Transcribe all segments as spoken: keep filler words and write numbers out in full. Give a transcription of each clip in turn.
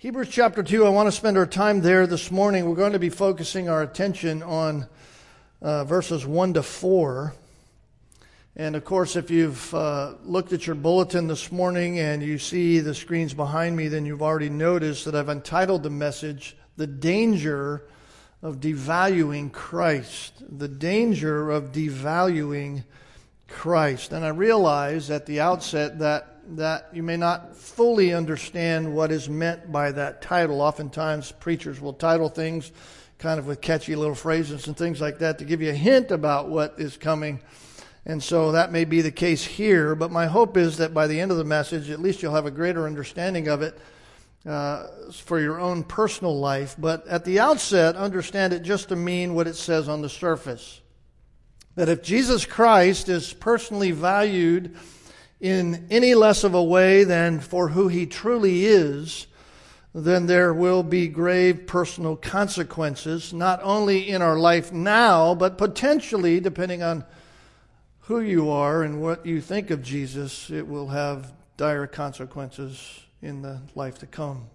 Hebrews chapter two, I want to spend our time there this morning. We're going to be focusing our attention on uh, verses one to four. And of course, if you've uh, looked at your bulletin this morning and you see the screens behind me, then you've already noticed that I've entitled the message, The Danger of Devaluing Christ. The Danger of Devaluing Christ. And I realize at the outset that that you may not fully understand what is meant by that title. Oftentimes preachers will title things kind of with catchy little phrases and things like that to give you a hint about what is coming. And so that may be the case here, but my hope is that by the end of the message, at least you'll have a greater understanding of it uh, for your own personal life. But at the outset, understand it just to mean what it says on the surface. That if Jesus Christ is personally valued in any less of a way than for who he truly is, then there will be grave personal consequences, not only in our life now, but potentially, depending on who you are and what you think of Jesus, it will have dire consequences in the life to come.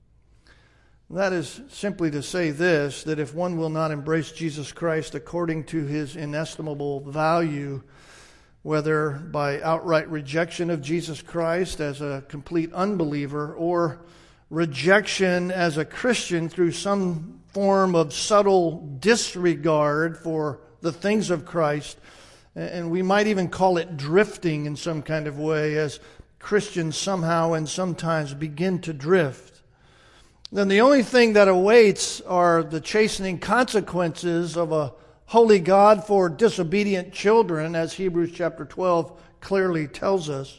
That is simply to say this, that if one will not embrace Jesus Christ according to his inestimable value, whether by outright rejection of Jesus Christ as a complete unbeliever or rejection as a Christian through some form of subtle disregard for the things of Christ, and we might even call it drifting in some kind of way, as Christians somehow and sometimes begin to drift, then the only thing that awaits are the chastening consequences of a holy God for disobedient children, as Hebrews chapter twelve clearly tells us.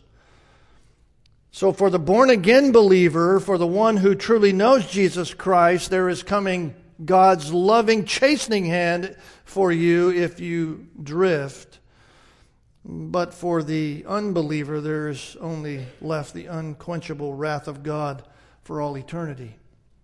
So for the born-again believer, for the one who truly knows Jesus Christ, there is coming God's loving chastening hand for you if you drift. But for the unbeliever, there is only left the unquenchable wrath of God for all eternity.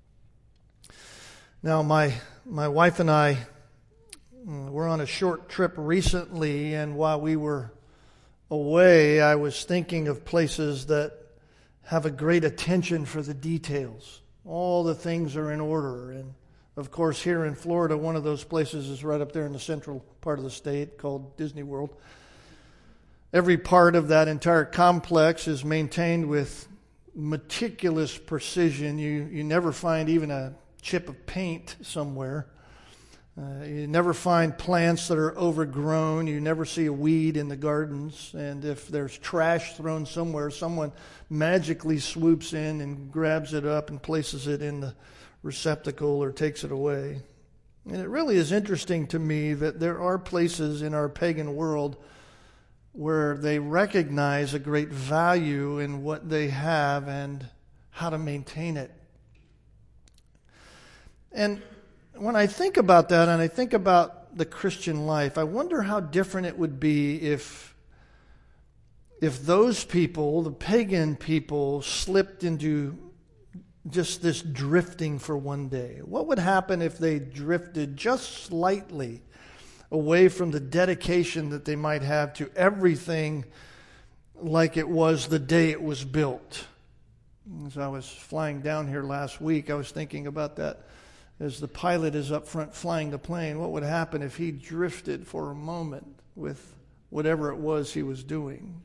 Now, my my wife and I, we're on a short trip recently, and while we were away, I was thinking of places that have a great attention for the details. All the things are in order. And of course, here in Florida, one of those places is right up there in the central part of the state called Disney World. Every part of that entire complex is maintained with meticulous precision. You, you never find even a chip of paint somewhere. Uh, you never find plants that are overgrown. You never see a weed in the gardens. And if there's trash thrown somewhere, someone magically swoops in and grabs it up and places it in the receptacle or takes it away. And it really is interesting to me that there are places in our pagan world where they recognize a great value in what they have and how to maintain it. And when I think about that, and I think about the Christian life, I wonder how different it would be if if those people, the pagan people, slipped into just this drifting for one day. What would happen if they drifted just slightly away from the dedication that they might have to everything like it was the day it was built? As I was flying down here last week, I was thinking about that. As the pilot is up front flying the plane, what would happen if he drifted for a moment with whatever it was he was doing?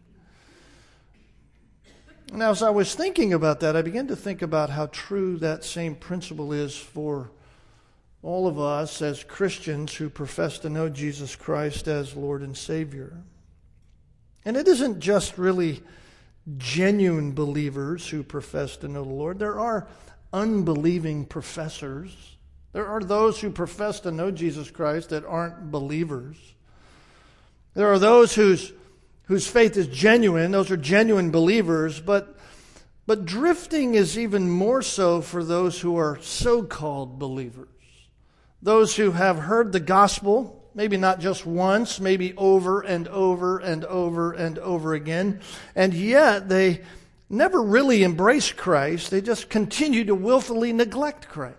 And as I was thinking about that, I began to think about how true that same principle is for all of us as Christians who profess to know Jesus Christ as Lord and Savior. And it isn't just really genuine believers who profess to know the Lord. There are unbelieving professors. There are those who profess to know Jesus Christ that aren't believers. There are those whose whose faith is genuine. Those are genuine believers. But, but drifting is even more so for those who are so-called believers. Those who have heard the gospel, maybe not just once, maybe over and over and over and over again. And yet they never really embrace Christ. They just continue to willfully neglect Christ.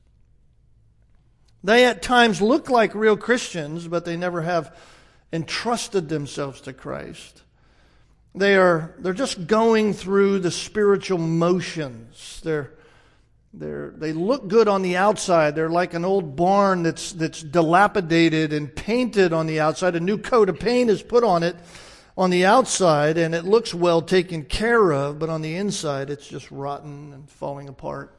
They at times look like real Christians, but they never have entrusted themselves to Christ. They are, they're just going through the spiritual motions. They're, They're, they look good on the outside. They're like an old barn that's that's dilapidated and painted on the outside. A new coat of paint is put on it on the outside, and it looks well taken care of, but on the inside it's just rotten and falling apart.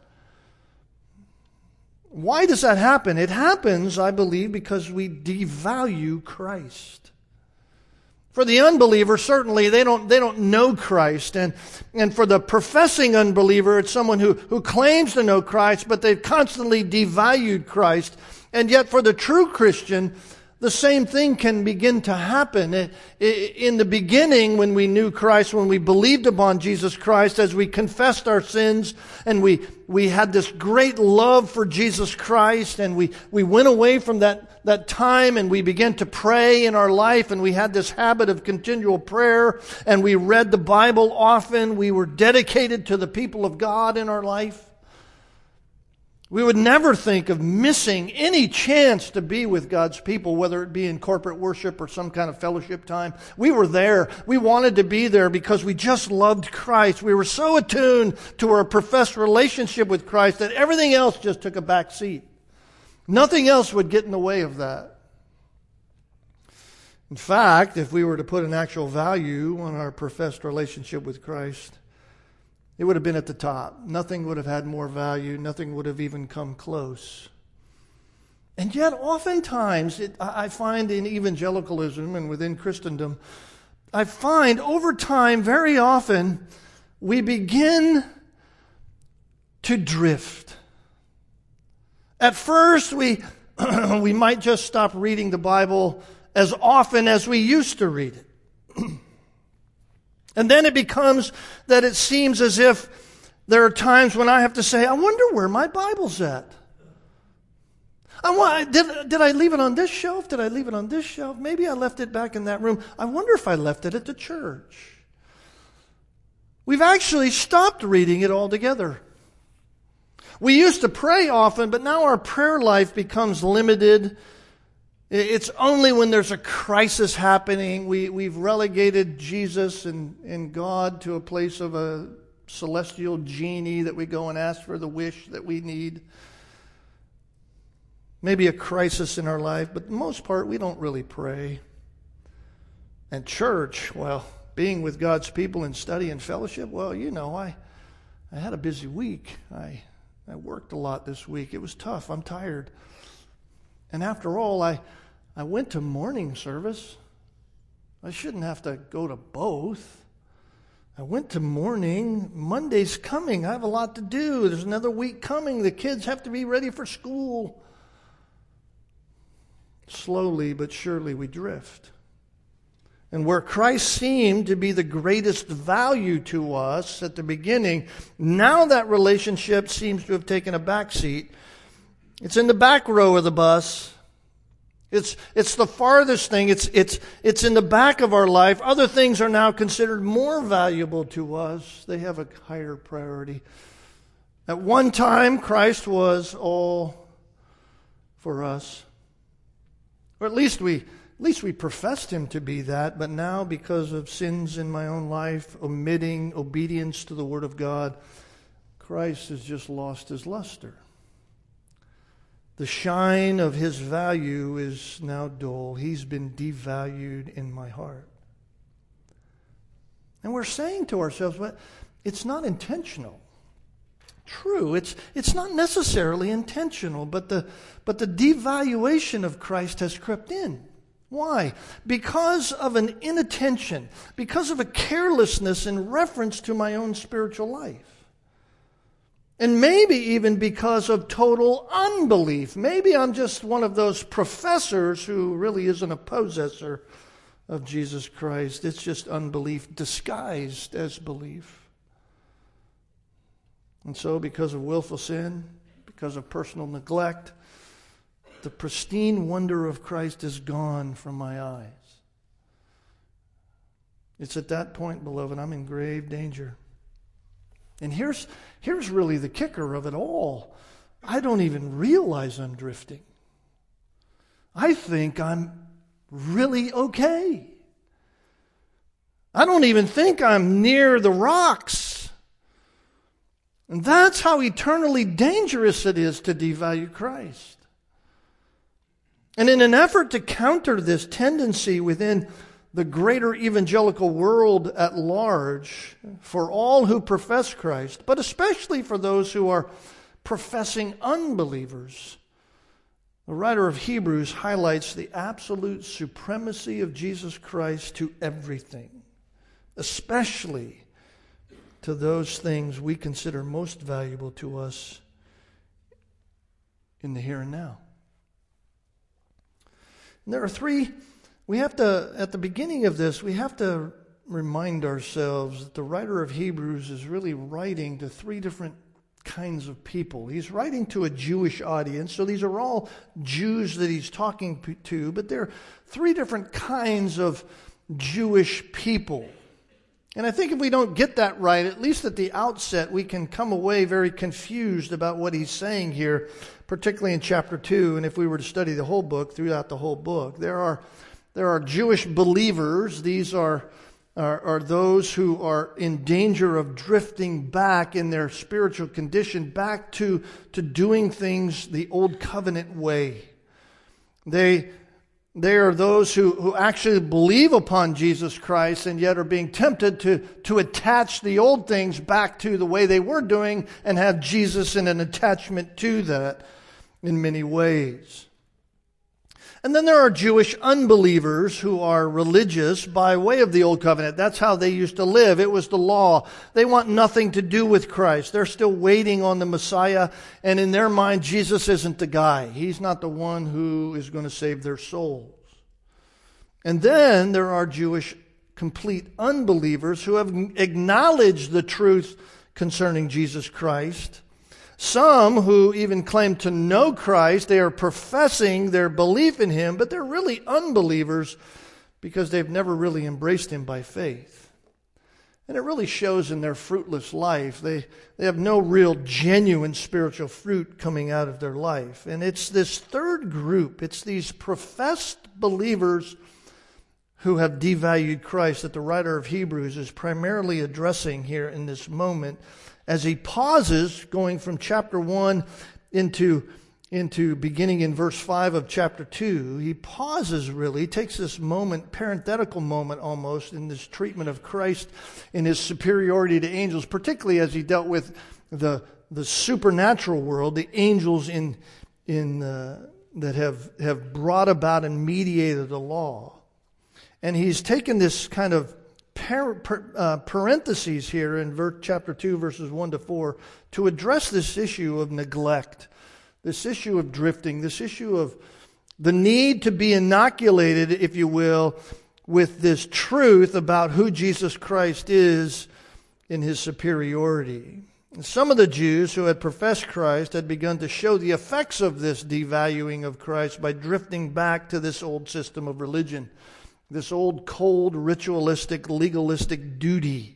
Why does that happen? It happens, I believe, because we devalue Christ. For the unbeliever, certainly, they don't they don't know Christ. And, and for the professing unbeliever, it's someone who, who claims to know Christ, but they've constantly devalued Christ. And yet for the true Christian, the same thing can begin to happen. In the beginning, when we knew Christ, when we believed upon Jesus Christ, as we confessed our sins, and we, we had this great love for Jesus Christ, and we, we went away from that, that time, and we began to pray in our life, and we had this habit of continual prayer, and we read the Bible often. We were dedicated to the people of God in our life. We would never think of missing any chance to be with God's people, whether it be in corporate worship or some kind of fellowship time. We were there. We wanted to be there because we just loved Christ. We were so attuned to our professed relationship with Christ that everything else just took a back seat. Nothing else would get in the way of that. In fact, if we were to put an actual value on our professed relationship with Christ, it would have been at the top. Nothing would have had more value. Nothing would have even come close. And yet, oftentimes, it, I find in evangelicalism and within Christendom, I find over time, very often, we begin to drift. At first, we, we might just stop reading the Bible as often as we used to read it. And then it becomes that it seems as if there are times when I have to say, I wonder where my Bible's at. I want, did, did I leave it on this shelf? Did I leave it on this shelf? Maybe I left it back in that room. I wonder if I left it at the church. We've actually stopped reading it altogether. We used to pray often, but now our prayer life becomes limited. It's only when there's a crisis happening. We, we've relegated Jesus and, and God to a place of a celestial genie that we go and ask for the wish that we need. Maybe a crisis in our life, but for the most part, we don't really pray. And church, well, being with God's people and study and fellowship, well, you know, I, I had a busy week. I, I worked a lot this week. It was tough. I'm tired. And after all, I... I went to morning service. I shouldn't have to go to both. I went to morning. Monday's coming. I have a lot to do. There's another week coming. The kids have to be ready for school. Slowly but surely we drift. And where Christ seemed to be the greatest value to us at the beginning, now that relationship seems to have taken a back seat. It's in the back row of the bus. It's it's the farthest thing. It's it's it's in the back of our life. Other things are now considered more valuable to us. They have a higher priority. At one time, Christ was all for us. Or at least we at least we professed him to be that, but now because of sins in my own life, omitting obedience to the Word of God, Christ has just lost his luster. The shine of his value is now dull. He's been devalued in my heart. And we're saying to ourselves, well, it's not intentional. True, it's it's not necessarily intentional, but the but the devaluation of Christ has crept in. Why? Because of an inattention, because of a carelessness in reference to my own spiritual life. And maybe even because of total unbelief. Maybe I'm just one of those professors who really isn't a possessor of Jesus Christ. It's just unbelief disguised as belief. And so because of willful sin, because of personal neglect, the pristine wonder of Christ is gone from my eyes. It's at that point, beloved, I'm in grave danger. And here's, here's really the kicker of it all. I don't even realize I'm drifting. I think I'm really okay. I don't even think I'm near the rocks. And that's how eternally dangerous it is to devalue Christ. And in an effort to counter this tendency within the greater evangelical world at large, for all who profess Christ, but especially for those who are professing unbelievers, the writer of Hebrews highlights the absolute supremacy of Jesus Christ to everything, especially to those things we consider most valuable to us in the here and now. And there are three, we have to, at the beginning of this, we have to remind ourselves that the writer of Hebrews is really writing to three different kinds of people. He's writing to a Jewish audience, so these are all Jews that he's talking to, but there are three different kinds of Jewish people. And I think if we don't get that right, at least at the outset, we can come away very confused about what he's saying here, particularly in chapter two. And if we were to study the whole book, throughout the whole book, there are there are Jewish believers. These are are, are those who are in danger of drifting back in their spiritual condition, back to, to doing things the old covenant way. They They are those who, who actually believe upon Jesus Christ and yet are being tempted to, to attach the old things back to the way they were doing and have Jesus in an attachment to that in many ways. And then there are Jewish unbelievers who are religious by way of the Old Covenant. That's how they used to live. It was the law. They want nothing to do with Christ. They're still waiting on the Messiah. And in their mind, Jesus isn't the guy. He's not the one who is going to save their souls. And then there are Jewish complete unbelievers who have acknowledged the truth concerning Jesus Christ. Some who even claim to know Christ, they are professing their belief in Him, but they're really unbelievers because they've never really embraced Him by faith. And it really shows in their fruitless life. They, they have no real genuine spiritual fruit coming out of their life. And it's this third group, it's these professed believers who have devalued Christ that the writer of Hebrews is primarily addressing here in this moment, as he pauses, going from chapter one into, into beginning in verse five of chapter two. He pauses really, he takes this moment, parenthetical moment almost, in this treatment of Christ in His superiority to angels, particularly as he dealt with the, the supernatural world, the angels in, in, uh, that have, have brought about and mediated the law. And he's taken this kind of par- par- uh, parentheses here in verse, chapter two, verses one to four, to address this issue of neglect, this issue of drifting, this issue of the need to be inoculated, if you will, with this truth about who Jesus Christ is in His superiority. And some of the Jews who had professed Christ had begun to show the effects of this devaluing of Christ by drifting back to this old system of religion, this old, cold, ritualistic, legalistic duty.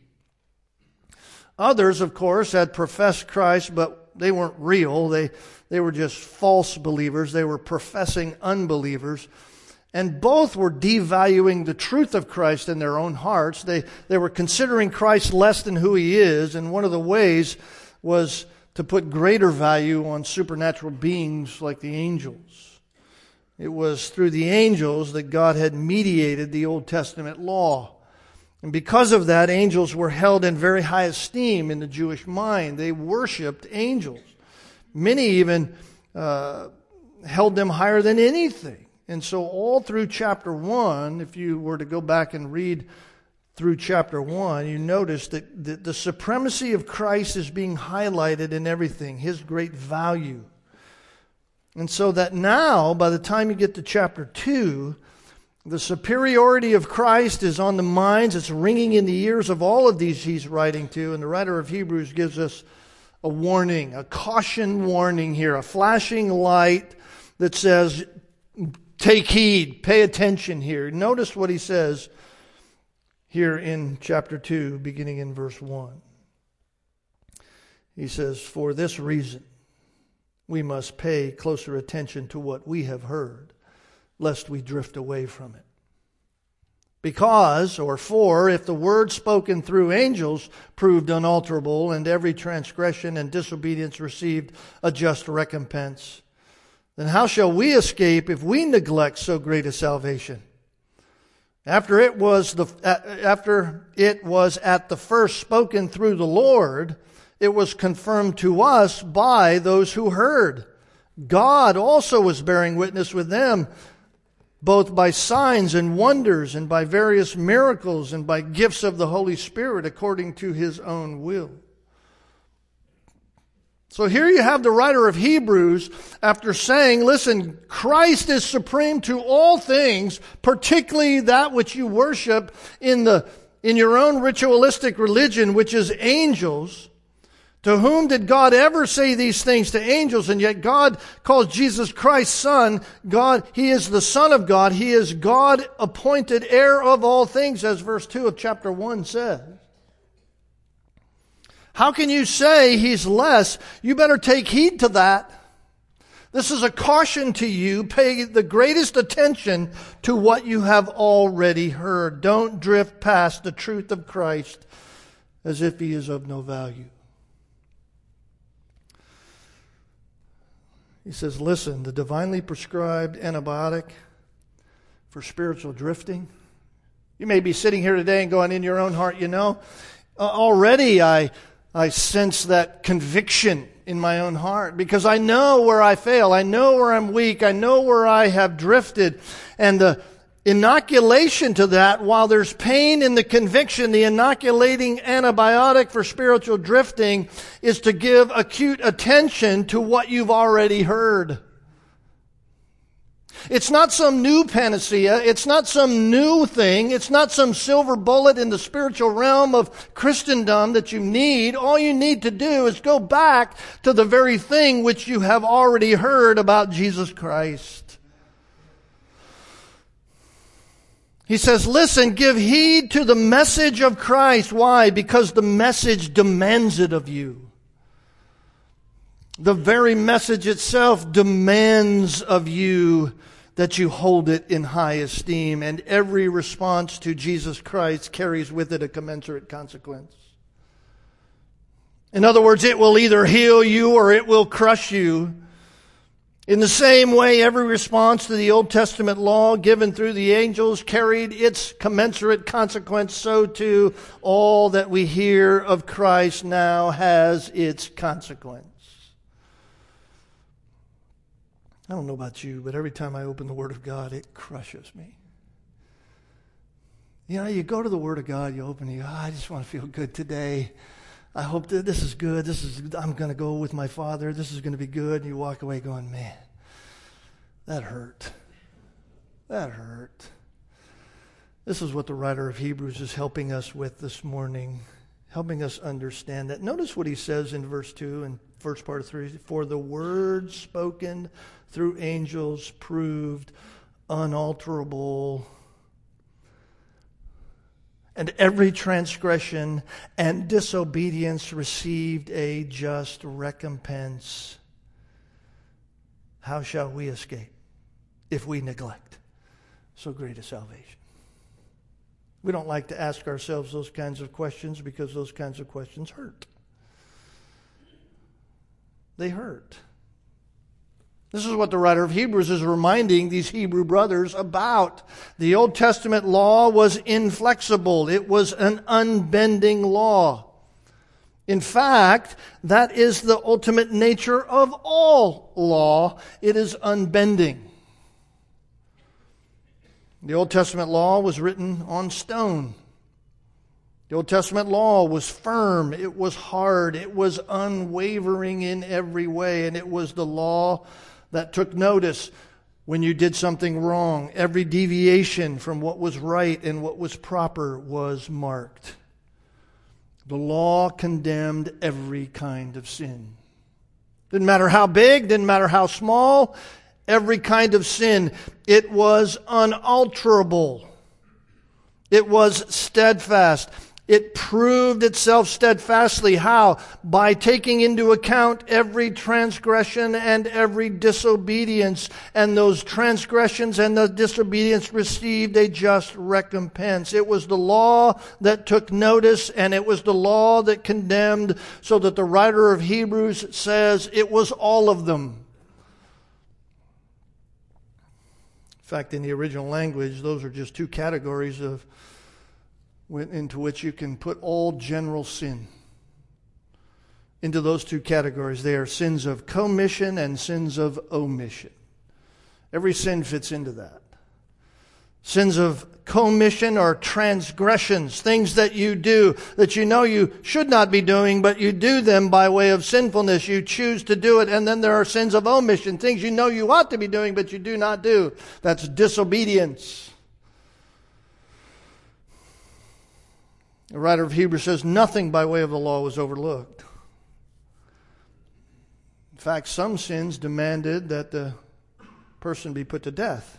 Others, of course, had professed Christ, but they weren't real. They, they were just false believers. They were professing unbelievers. And both were devaluing the truth of Christ in their own hearts. They, they were considering Christ less than who He is. And one of the ways was to put greater value on supernatural beings like the angels. It was through the angels that God had mediated the Old Testament law. And because of that, angels were held in very high esteem in the Jewish mind. They worshipped angels. Many even uh, held them higher than anything. And so all through chapter one, if you were to go back and read through chapter one, you notice that the, the supremacy of Christ is being highlighted in everything, His great value. And so that now, by the time you get to chapter two, the superiority of Christ is on the minds. It's ringing in the ears of all of these he's writing to. And the writer of Hebrews gives us a warning, a caution warning here, a flashing light that says, take heed, pay attention here. Notice what he says here in chapter two, beginning in verse one. He says, for this reason, we must pay closer attention to what we have heard, lest we drift away from it. Because, or for, if the word spoken through angels proved unalterable, and every transgression and disobedience received a just recompense, then how shall we escape if we neglect so great a salvation? After it was the after it was at the first spoken through the Lord, it was confirmed to us by those who heard. God also was bearing witness with them, both by signs and wonders, and by various miracles, and by gifts of the Holy Spirit, according to His own will. So here you have the writer of Hebrews, after saying, listen, Christ is supreme to all things, particularly that which you worship in the in your own ritualistic religion, which is angels. To whom did God ever say these things to angels? And yet God calls Jesus Christ Son. God, He is the Son of God. He is God appointed heir of all things, as verse two of chapter one says. How can you say He's less? You better take heed to that. This is a caution to you. Pay the greatest attention to what you have already heard. Don't drift past the truth of Christ as if He is of no value. He says, listen, the divinely prescribed antibiotic for spiritual drifting. You may be sitting here today and going in your own heart, you know, uh, already I, I sense that conviction in my own heart because I know where I fail. I know where I'm weak. I know where I have drifted. And the inoculation to that, while there's pain in the conviction, the inoculating antibiotic for spiritual drifting is to give acute attention to what you've already heard. It's not some new panacea. It's not some new thing. It's not some silver bullet in the spiritual realm of Christendom that you need. All you need to do is go back to the very thing which you have already heard about Jesus Christ. He says, listen, give heed to the message of Christ. Why? Because the message demands it of you. The very message itself demands of you that you hold it in high esteem. And every response to Jesus Christ carries with it a commensurate consequence. In other words, it will either heal you or it will crush you. In the same way, every response to the Old Testament law given through the angels carried its commensurate consequence, so too all that we hear of Christ now has its consequence. I don't know about you, but every time I open the Word of God, it crushes me. You know, you go to the Word of God, you open it, you go, oh, I just want to feel good today. I hope that this is good. This is I'm going to go with my Father. This is going to be good. And you walk away going, man, that hurt. That hurt. This is what the writer of Hebrews is helping us with this morning, helping us understand that. Notice what he says in verse two and first part of three. For the word spoken through angels proved unalterable, and every transgression and disobedience received a just recompense. How shall we escape if we neglect so great a salvation? We don't like to ask ourselves those kinds of questions because those kinds of questions hurt. They hurt. This is what the writer of Hebrews is reminding these Hebrew brothers about. The Old Testament law was inflexible. It was an unbending law. In fact, that is the ultimate nature of all law. It is unbending. The Old Testament law was written on stone. The Old Testament law was firm. It was hard. It was unwavering in every way. And it was the law that took notice when you did something wrong. Every deviation from what was right and what was proper was marked. The law condemned every kind of sin. Didn't matter how big, didn't matter how small, every kind of sin. It was unalterable. It was steadfast. It proved itself steadfastly. How? By taking into account every transgression and every disobedience. And those transgressions and the disobedience received a just recompense. It was the law that took notice, and it was the law that condemned, so that the writer of Hebrews says it was all of them. In fact, in the original language, those are just two categories of into which you can put all general sin. Into those two categories. They are sins of commission and sins of omission. Every sin fits into that. Sins of commission are transgressions, things that you do that you know you should not be doing, but you do them by way of sinfulness. You choose to do it. And then there are sins of omission, things you know you ought to be doing, but you do not do. That's disobedience. The writer of Hebrews says nothing by way of the law was overlooked. In fact, some sins demanded that the person be put to death.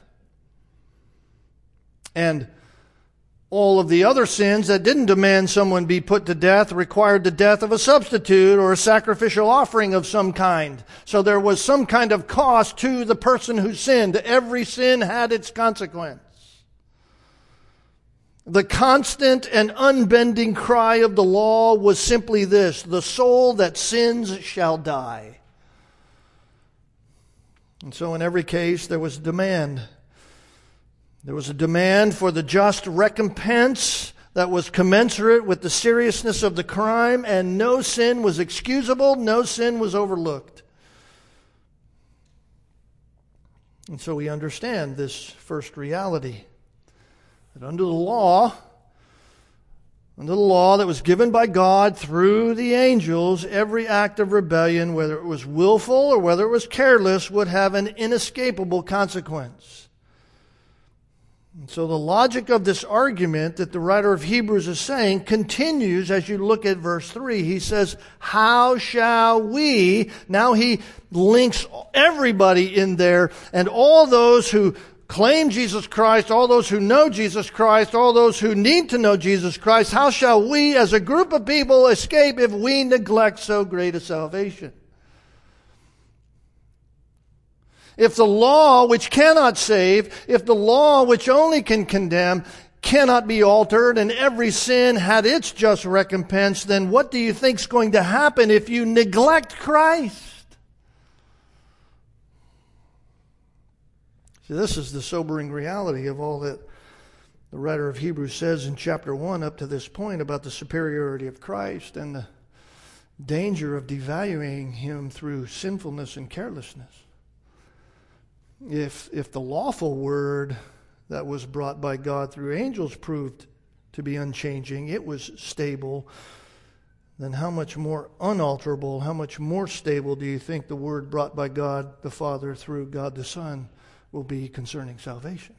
And all of the other sins that didn't demand someone be put to death required the death of a substitute or a sacrificial offering of some kind. So there was some kind of cost to the person who sinned. Every sin had its consequence. The constant and unbending cry of the law was simply this: the soul that sins shall die. And so in every case there was demand. There was a demand for the just recompense that was commensurate with the seriousness of the crime, and no sin was excusable, no sin was overlooked. And so we understand this first reality. That under the law, under the law that was given by God through the angels, every act of rebellion, whether it was willful or whether it was careless, would have an inescapable consequence. And so the logic of this argument that the writer of Hebrews is saying continues as you look at verse three. He says, how shall we? Now he links everybody in there, and all those who claim Jesus Christ, all those who know Jesus Christ, all those who need to know Jesus Christ. How shall we as a group of people escape if we neglect so great a salvation? If the law which cannot save, if the law which only can condemn cannot be altered, and every sin had its just recompense, then what do you think is going to happen if you neglect Christ? See, this is the sobering reality of all that the writer of Hebrews says in chapter one up to this point about the superiority of Christ and the danger of devaluing Him through sinfulness and carelessness. If, if the lawful word that was brought by God through angels proved to be unchanging, it was stable, then how much more unalterable, how much more stable do you think the word brought by God the Father through God the Son will be concerning salvation?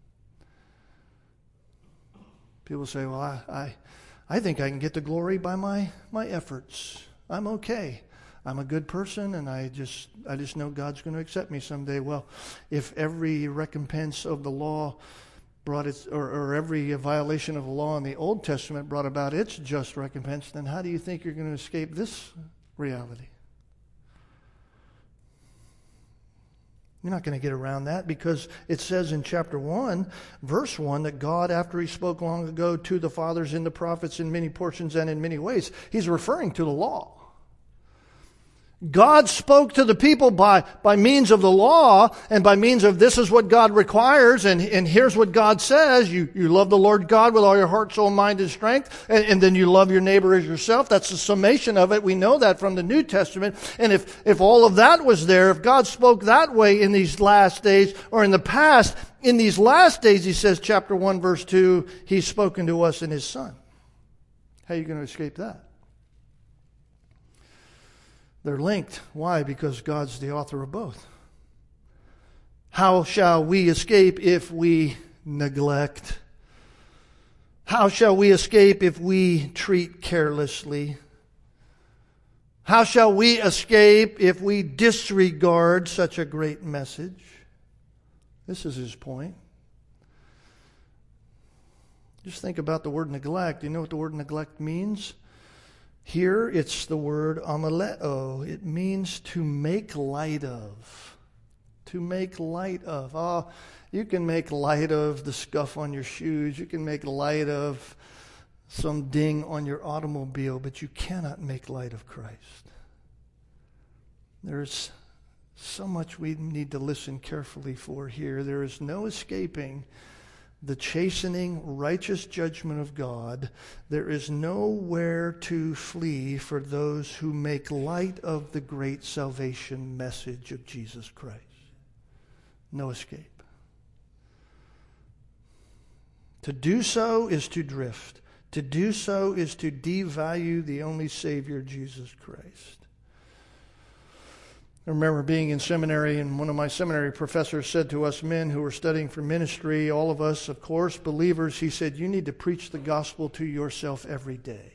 People say, well, I, I, I think I can get the glory by my, my efforts. I'm okay. I'm a good person, and I just I just know God's going to accept me someday. Well, if every recompense of the law brought its, or, or every violation of the law in the Old Testament brought about its just recompense, then how do you think you're going to escape this reality? You're not going to get around that, because it says in chapter one, verse one, that God, after He spoke long ago to the fathers and the prophets in many portions and in many ways, He's referring to the law. God spoke to the people by, by means of the law and by means of this is what God requires, and, and here's what God says. You, you love the Lord God with all your heart, soul, mind, and strength, and, and then you love your neighbor as yourself. That's the summation of it. We know that from the New Testament. And if, if all of that was there, if God spoke that way in these last days or in the past, in these last days, He says, chapter one, verse two, He's spoken to us in His Son. How are you going to escape that? They're linked. Why? Because God's the author of both. How shall we escape if we neglect? How shall we escape if we treat carelessly? How shall we escape if we disregard such a great message? This is his point. Just think about the word neglect. Do you know what the word neglect means? Here it's the word amaleo. It means to make light of. To make light of. Oh, you can make light of the scuff on your shoes. You can make light of some ding on your automobile, but you cannot make light of Christ. There's so much we need to listen carefully for here. There is no escaping the chastening, righteous judgment of God. There is nowhere to flee for those who make light of the great salvation message of Jesus Christ. No escape. To do so is to drift. To do so is to devalue the only Savior, Jesus Christ. I remember being in seminary, and one of my seminary professors said to us men who were studying for ministry, all of us, of course, believers, he said, you need to preach the gospel to yourself every day.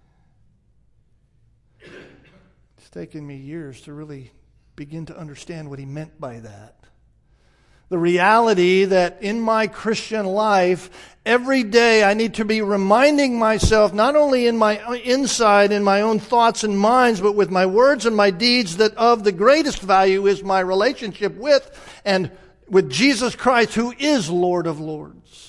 It's taken me years to really begin to understand what he meant by that. The reality that in my Christian life, every day I need to be reminding myself, not only in my inside, in my own thoughts and minds, but with my words and my deeds, that of the greatest value is my relationship with and with Jesus Christ, who is Lord of Lords.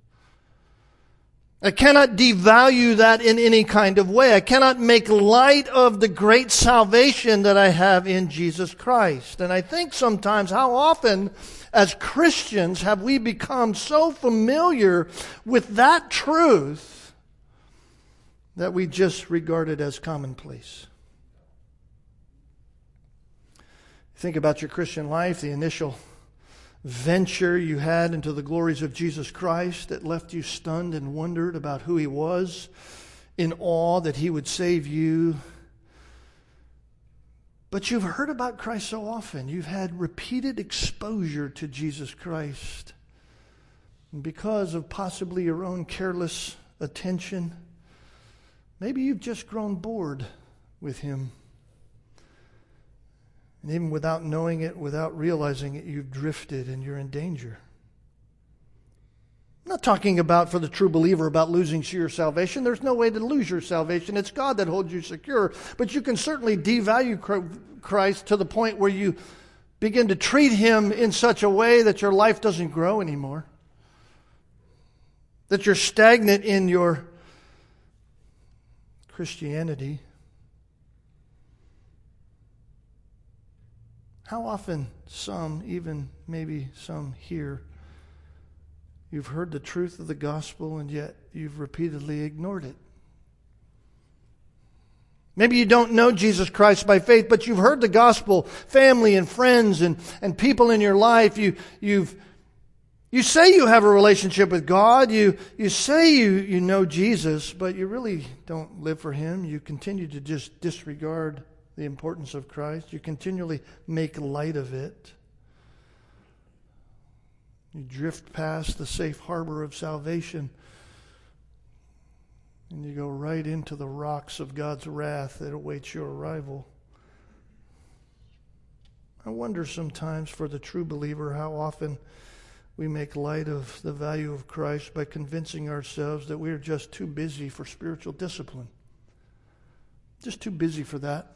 I cannot devalue that in any kind of way. I cannot make light of the great salvation that I have in Jesus Christ. And I think sometimes how often as Christians have we become so familiar with that truth that we just regard it as commonplace. Think about your Christian life, the initial venture you had into the glories of Jesus Christ that left you stunned and wondered about who He was, in awe that He would save you. But you've heard about Christ so often. You've had repeated exposure to Jesus Christ. And because of possibly your own careless attention, maybe you've just grown bored with Him. And even without knowing it, without realizing it, you've drifted and you're in danger. I'm not talking about, for the true believer, about losing your salvation. There's no way to lose your salvation. It's God that holds you secure. But you can certainly devalue Christ to the point where you begin to treat Him in such a way that your life doesn't grow anymore. That you're stagnant in your Christianity. How often some, even maybe some here, you've heard the truth of the gospel and yet you've repeatedly ignored it. Maybe you don't know Jesus Christ by faith, but you've heard the gospel, family and friends and, and people in your life. You, you've, you say you have a relationship with God. You, you say you, you know Jesus, but you really don't live for Him. You continue to just disregard the importance of Christ. You continually make light of it. You drift past the safe harbor of salvation and you go right into the rocks of God's wrath that awaits your arrival. I wonder sometimes for the true believer how often we make light of the value of Christ by convincing ourselves that we are just too busy for spiritual discipline. Just too busy for that.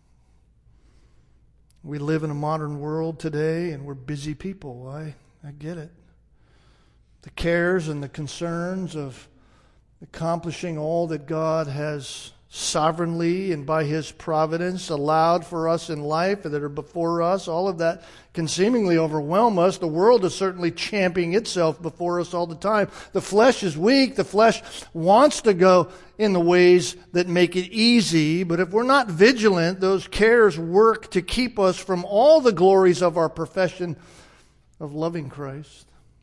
We live in a modern world today and we're busy people. I, I get it. The cares and the concerns of accomplishing all that God has sovereignly and by His providence allowed for us in life and that are before us, all of that can seemingly overwhelm us. The world is certainly championing itself before us all the time. The flesh is weak. The flesh wants to go in the ways that make it easy. But if we're not vigilant, those cares work to keep us from all the glories of our profession of loving Christ.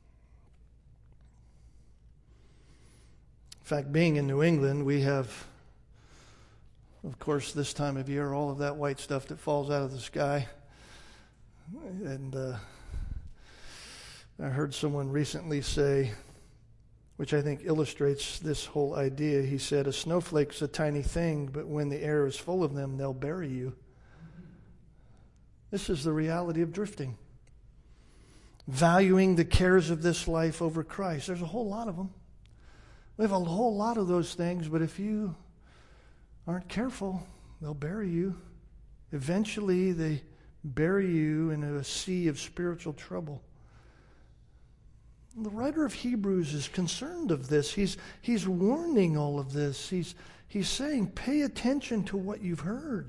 In fact, being in New England, we have, of course, this time of year, all of that white stuff that falls out of the sky. And uh, I heard someone recently say, which I think illustrates this whole idea. He said, a snowflake's a tiny thing, but when the air is full of them, they'll bury you. This is the reality of drifting. Valuing the cares of this life over Christ. There's a whole lot of them. We have a whole lot of those things, but if you aren't careful, they'll bury you. Eventually, they bury you in a sea of spiritual trouble. The writer of Hebrews is concerned of this. He's, he's warning all of this. He's, he's saying, pay attention to what you've heard.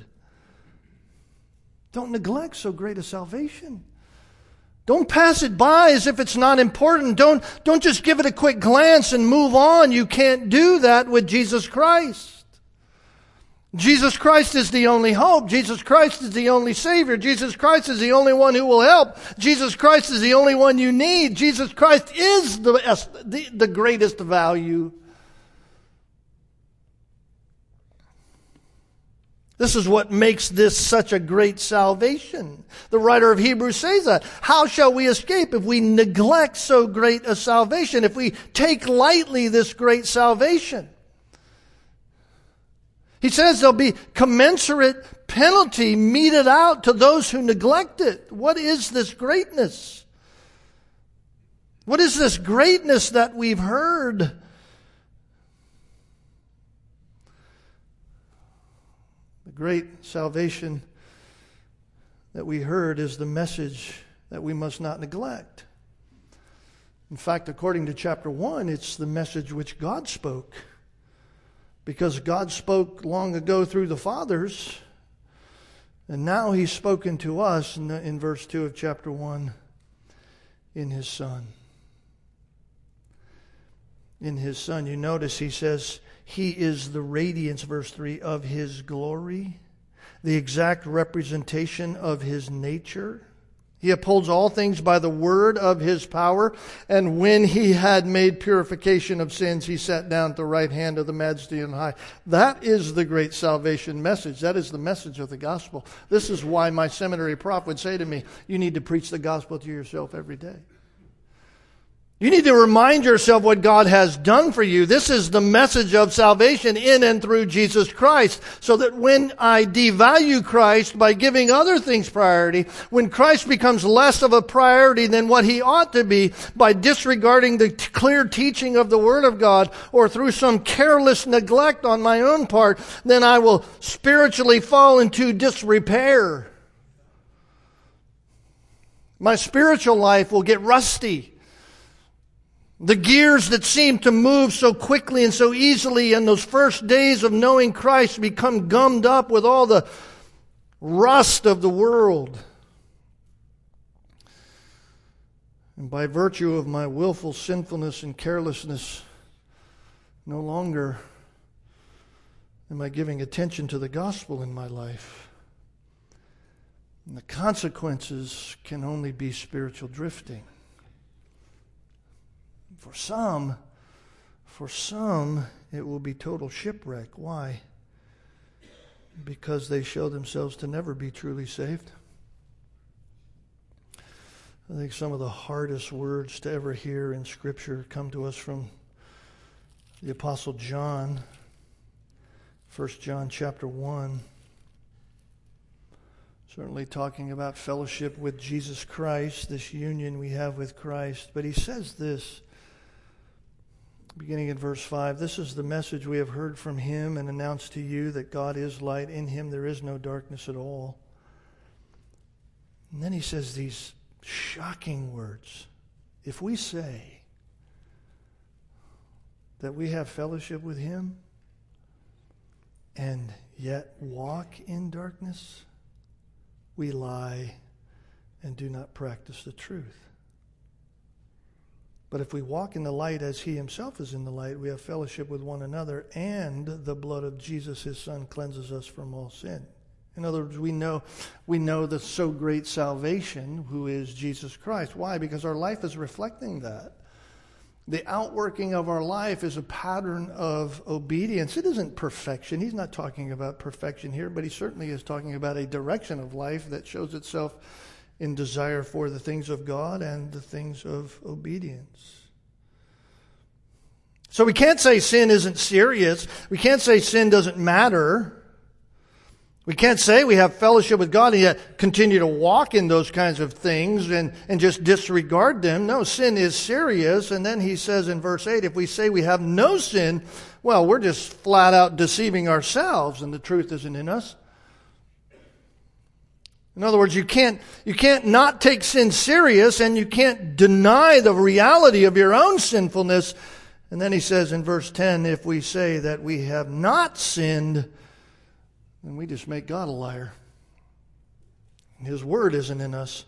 Don't neglect so great a salvation. Don't pass it by as if it's not important. Don't, don't just give it a quick glance and move on. You can't do that with Jesus Christ. Jesus Christ is the only hope. Jesus Christ is the only Savior. Jesus Christ is the only one who will help. Jesus Christ is the only one you need. Jesus Christ is the, the, the greatest value. This is what makes this such a great salvation. The writer of Hebrews says that. How shall we escape if we neglect so great a salvation, if we take lightly this great salvation? He says there'll be commensurate penalty meted out to those who neglect it. What is this greatness? What is this greatness that we've heard? The great salvation that we heard is the message that we must not neglect. In fact, according to chapter one, it's the message which God spoke. Because God spoke long ago through the fathers, and now He's spoken to us in, the, in verse two of chapter one in His Son. In His Son, you notice He says, He is the radiance, verse three, of His glory, the exact representation of His nature. He upholds all things by the word of His power. And when He had made purification of sins, He sat down at the right hand of the Majesty on high. That is the great salvation message. That is the message of the gospel. This is why my seminary prof would say to me, you need to preach the gospel to yourself every day. You need to remind yourself what God has done for you. This is the message of salvation in and through Jesus Christ. So that when I devalue Christ by giving other things priority, when Christ becomes less of a priority than what He ought to be by disregarding the t- clear teaching of the Word of God or through some careless neglect on my own part, then I will spiritually fall into disrepair. My spiritual life will get rusty. The gears that seem to move so quickly and so easily in those first days of knowing Christ become gummed up with all the rust of the world. And by virtue of my willful sinfulness and carelessness, no longer am I giving attention to the gospel in my life. And the consequences can only be spiritual drifting. For some, for some, it will be total shipwreck. Why? Because they show themselves to never be truly saved. I think some of the hardest words to ever hear in Scripture come to us from the Apostle John, First John chapter one. Certainly talking about fellowship with Jesus Christ, this union we have with Christ. But he says this, beginning in verse five, this is the message we have heard from Him and announced to you, that God is light. In Him there is no darkness at all. And then he says these shocking words. If we say that we have fellowship with Him and yet walk in darkness, we lie and do not practice the truth. But if we walk in the light as He Himself is in the light, we have fellowship with one another, and the blood of Jesus, His Son, cleanses us from all sin. In other words, we know we know the so great salvation, who is Jesus Christ. Why? Because our life is reflecting that. The outworking of our life is a pattern of obedience. It isn't perfection. He's not talking about perfection here, but he certainly is talking about a direction of life that shows itself in desire for the things of God and the things of obedience. So we can't say sin isn't serious. We can't say sin doesn't matter. We can't say we have fellowship with God and yet continue to walk in those kinds of things and, and just disregard them. No, sin is serious. And then he says in verse eight, if we say we have no sin, well, we're just flat out deceiving ourselves and the truth isn't in us. In other words, you can't, you can't not take sin serious and you can't deny the reality of your own sinfulness. And then he says in verse ten, if we say that we have not sinned, then we just make God a liar. His word isn't in us.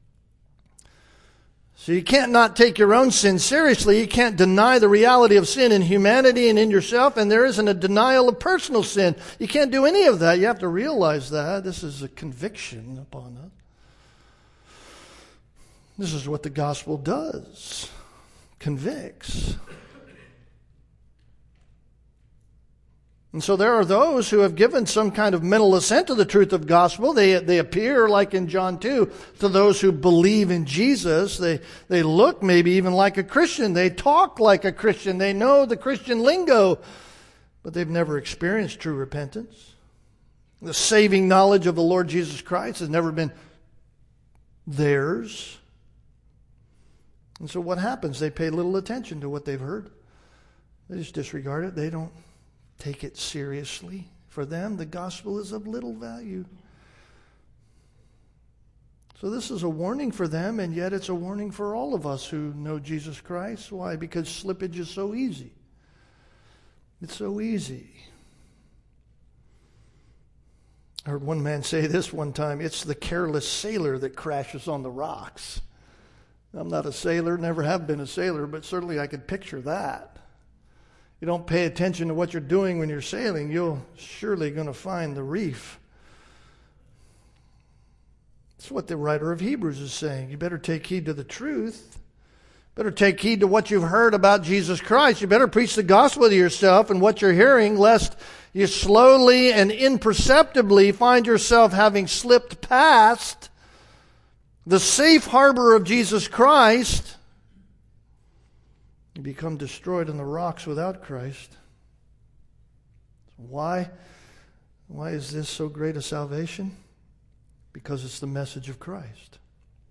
So you can't not take your own sin seriously. You can't deny the reality of sin in humanity and in yourself, and there isn't a denial of personal sin. You can't do any of that. You have to realize that. This is a conviction upon us. This is what the gospel does. Convicts. And so there are those who have given some kind of mental assent to the truth of gospel. They they appear, like in John two, to those who believe in Jesus. They, they look maybe even like a Christian. They talk like a Christian. They know the Christian lingo. But they've never experienced true repentance. The saving knowledge of the Lord Jesus Christ has never been theirs. And so what happens? They pay little attention to what they've heard. They just disregard it. They don't take it seriously. For them, the gospel is of little value. So this is a warning for them, and yet it's a warning for all of us who know Jesus Christ. Why? Because slippage is so easy. It's so easy. I heard one man say this one time, it's the careless sailor that crashes on the rocks. I'm not a sailor, never have been a sailor, but certainly I could picture that. You don't pay attention to what you're doing when you're sailing, you're surely going to find the reef. That's what the writer of Hebrews is saying. You better take heed to the truth. Better take heed to what you've heard about Jesus Christ. You better preach the gospel to yourself and what you're hearing, lest you slowly and imperceptibly find yourself having slipped past the safe harbor of Jesus Christ. You become destroyed on the rocks without Christ. Why? Why is this so great a salvation? Because it's the message of Christ.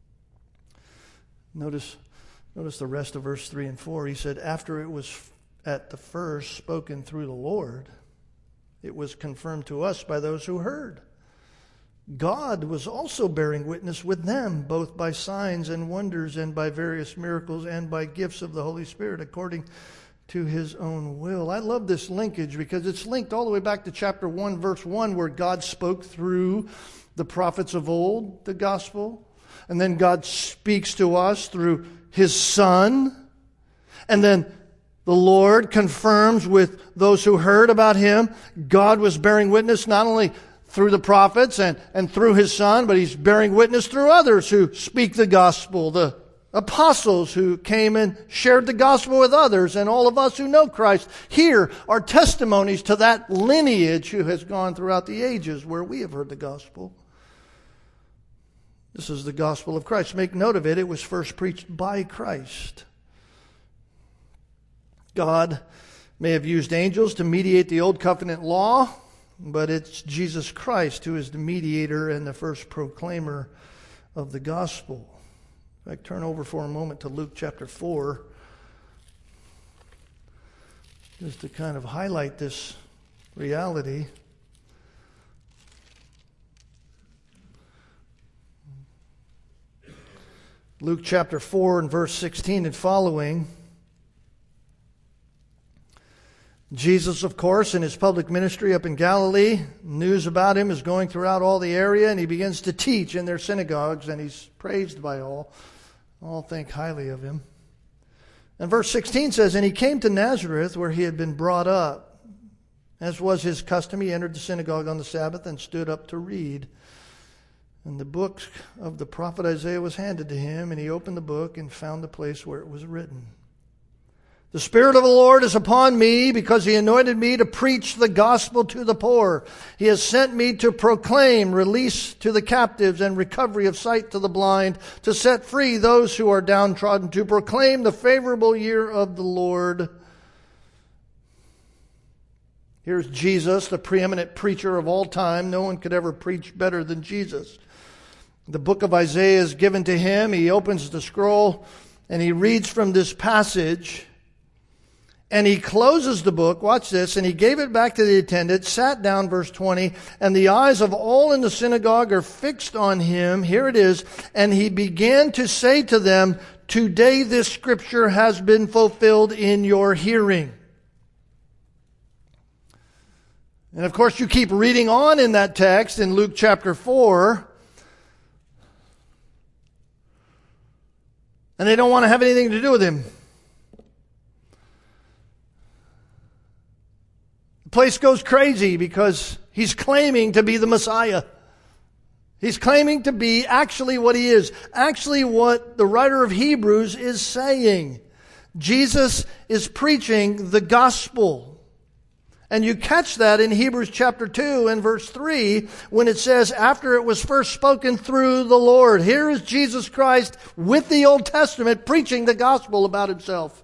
Notice, notice the rest of verse three and four. He said, after it was at the first spoken through the Lord, it was confirmed to us by those who heard. God was also bearing witness with them, both by signs and wonders and by various miracles and by gifts of the Holy Spirit according to his own will. I love this linkage because it's linked all the way back to chapter one, verse one, where God spoke through the prophets of old, the gospel. And then God speaks to us through his Son. And then the Lord confirms with those who heard about him. God was bearing witness not only through the prophets and, and through his Son, but he's bearing witness through others who speak the gospel, the apostles who came and shared the gospel with others, and all of us who know Christ. Here are testimonies to that lineage who has gone throughout the ages where we have heard the gospel. This is the gospel of Christ. Make note of it. It was first preached by Christ. God may have used angels to mediate the old covenant law, but it's Jesus Christ who is the mediator and the first proclaimer of the gospel. In fact, turn over for a moment to Luke chapter four, just to kind of highlight this reality. Luke chapter four and verse sixteen and following. Jesus, of course, in his public ministry up in Galilee, news about him is going throughout all the area, and he begins to teach in their synagogues, and he's praised by all. All think highly of him. And verse sixteen says, and he came to Nazareth, where he had been brought up. As was his custom, he entered the synagogue on the Sabbath and stood up to read. And the book of the prophet Isaiah was handed to him, and he opened the book and found the place where it was written. The Spirit of the Lord is upon me, because he anointed me to preach the gospel to the poor. He has sent me to proclaim release to the captives and recovery of sight to the blind, to set free those who are downtrodden, to proclaim the favorable year of the Lord. Here's Jesus, the preeminent preacher of all time. No one could ever preach better than Jesus. The book of Isaiah is given to him. He opens the scroll and he reads from this passage. And he closes the book, watch this, and he gave it back to the attendant, sat down, verse twenty, and the eyes of all in the synagogue are fixed on him. Here it is. And he began to say to them, today this scripture has been fulfilled in your hearing. And of course, you keep reading on in that text in Luke chapter four. And they don't want to have anything to do with him. The place goes crazy because he's claiming to be the Messiah. He's claiming to be actually what he is. Actually what the writer of Hebrews is saying. Jesus is preaching the gospel. And you catch that in Hebrews chapter two and verse three when it says, after it was first spoken through the Lord. Here is Jesus Christ with the Old Testament preaching the gospel about himself.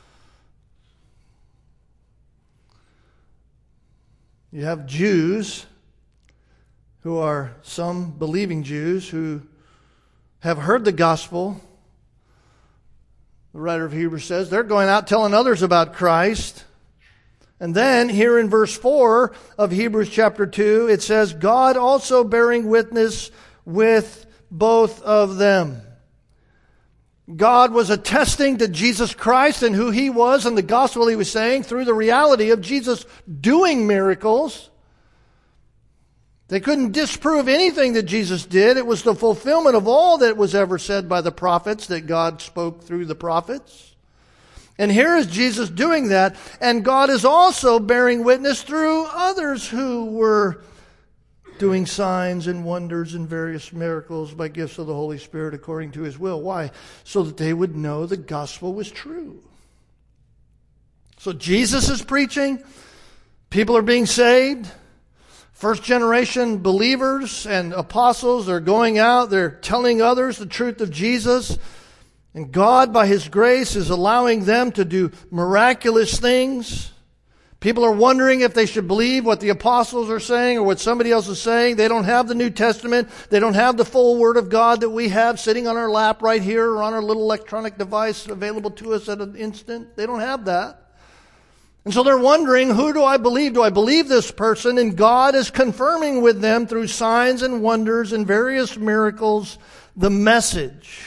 You have Jews who are some believing Jews who have heard the gospel. The writer of Hebrews says they're going out telling others about Christ. And then here in verse four of Hebrews chapter two, it says, God also bearing witness with both of them. God was attesting to Jesus Christ and who he was and the gospel he was saying through the reality of Jesus doing miracles. They couldn't disprove anything that Jesus did. It was the fulfillment of all that was ever said by the prophets that God spoke through the prophets. And here is Jesus doing that. And God is also bearing witness through others who were doing signs and wonders and various miracles by gifts of the Holy Spirit according to his will. Why? So that they would know the gospel was true. So Jesus is preaching. People are being saved. First generation believers and apostles are going out. They're telling others the truth of Jesus. And God, by his grace, is allowing them to do miraculous things. People are wondering if they should believe what the apostles are saying or what somebody else is saying. They don't have the New Testament. They don't have the full Word of God that we have sitting on our lap right here or on our little electronic device available to us at an instant. They don't have that. And so they're wondering, who do I believe? Do I believe this person? And God is confirming with them through signs and wonders and various miracles the message.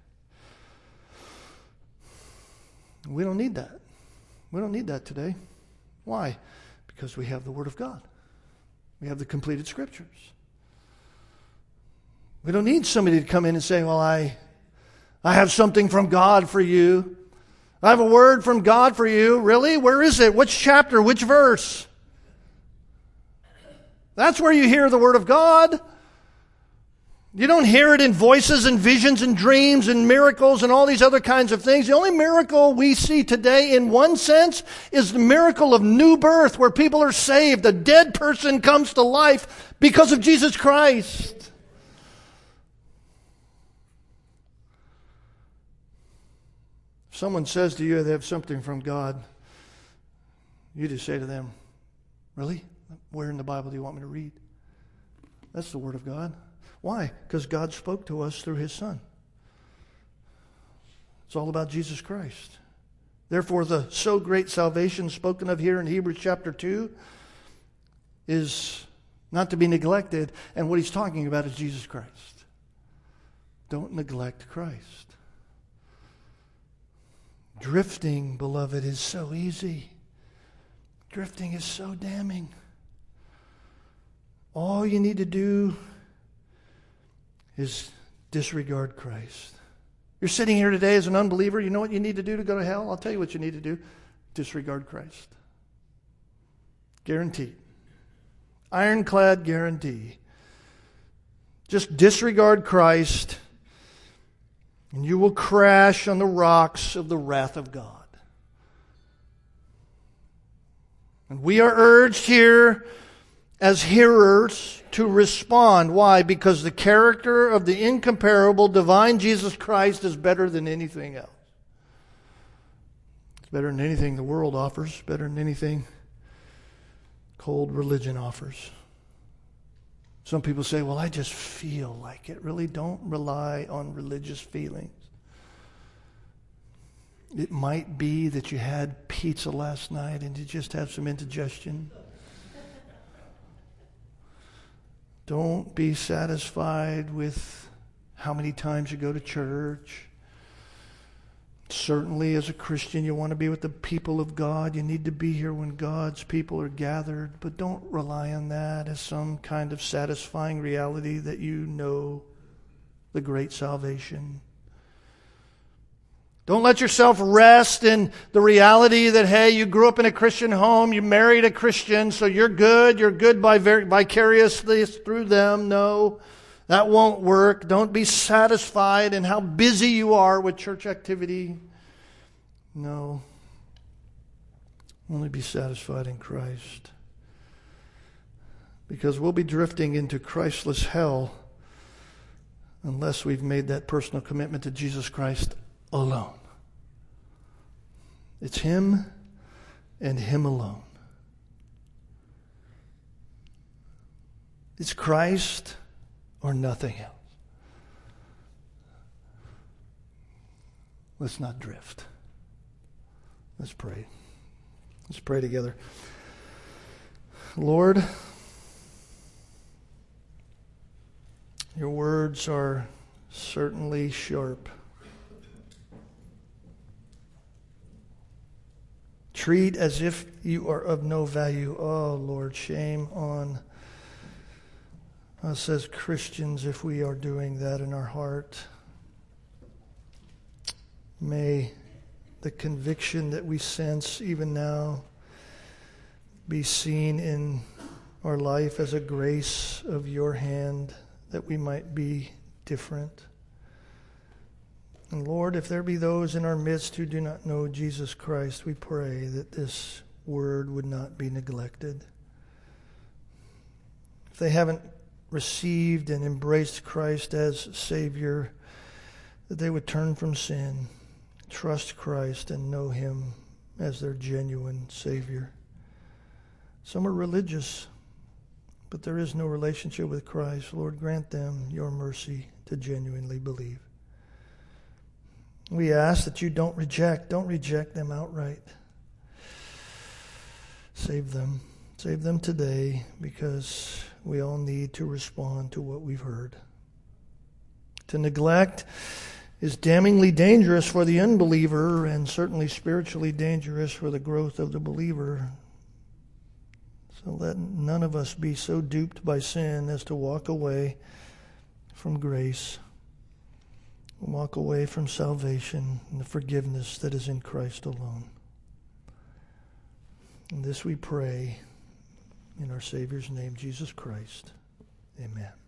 We don't need that. We don't need that today. Why? Because we have the Word of God. We have the completed Scriptures. We don't need somebody to come in and say, well, I, I have something from God for you. I have a word from God for you. Really? Where is it? Which chapter? Which verse? That's where you hear the Word of God. You don't hear it in voices and visions and dreams and miracles and all these other kinds of things. The only miracle we see today in one sense is the miracle of new birth where people are saved. A dead person comes to life because of Jesus Christ. If someone says to you they have something from God, you just say to them, really? Where in the Bible do you want me to read? That's the Word of God. Why? Because God spoke to us through his Son. It's all about Jesus Christ. Therefore, the so great salvation spoken of here in Hebrews chapter two is not to be neglected. And what he's talking about is Jesus Christ. Don't neglect Christ. Drifting, beloved, is so easy. Drifting is so damning. All you need to do is disregard Christ. You're sitting here today as an unbeliever. You know what you need to do to go to hell? I'll tell you what you need to do. Disregard Christ. Guaranteed. Ironclad guarantee. Just disregard Christ and you will crash on the rocks of the wrath of God. And we are urged here as hearers to respond. Why? Because the character of the incomparable divine Jesus Christ is better than anything else. It's better than anything the world offers, better than anything cold religion offers. Some people say, well, I just feel like it. Really, don't rely on religious feelings. It might be that you had pizza last night and you just have some indigestion. Don't be satisfied with how many times you go to church. Certainly, as a Christian, you want to be with the people of God. You need to be here when God's people are gathered. But don't rely on that as some kind of satisfying reality that you know the great salvation. Don't let yourself rest in the reality that, hey, you grew up in a Christian home, you married a Christian, so you're good. You're good by ver- vicariously through them. No. That won't work. Don't be satisfied in how busy you are with church activity. No. Only be satisfied in Christ. Because we'll be drifting into Christless hell unless we've made that personal commitment to Jesus Christ alone. It's Him and Him alone. It's Christ or nothing else. Let's not drift. Let's pray. Let's pray together. Lord, your words are certainly sharp. Treat as if you are of no value. Oh, Lord, shame on us as Christians if we are doing that in our heart. May the conviction that we sense even now be seen in our life as a grace of your hand, that we might be different. And Lord, if there be those in our midst who do not know Jesus Christ, we pray that this word would not be neglected. If they haven't received and embraced Christ as Savior, that they would turn from sin, trust Christ, and know Him as their genuine Savior. Some are religious, but there is no relationship with Christ. Lord, grant them your mercy to genuinely believe. We ask that you don't reject, don't reject them outright. Save them. Save them today, because we all need to respond to what we've heard. To neglect is damningly dangerous for the unbeliever, and certainly spiritually dangerous for the growth of the believer. So let none of us be so duped by sin as to walk away from grace, walk away from salvation and the forgiveness that is in Christ alone. And this we pray in our Savior's name, Jesus Christ. Amen.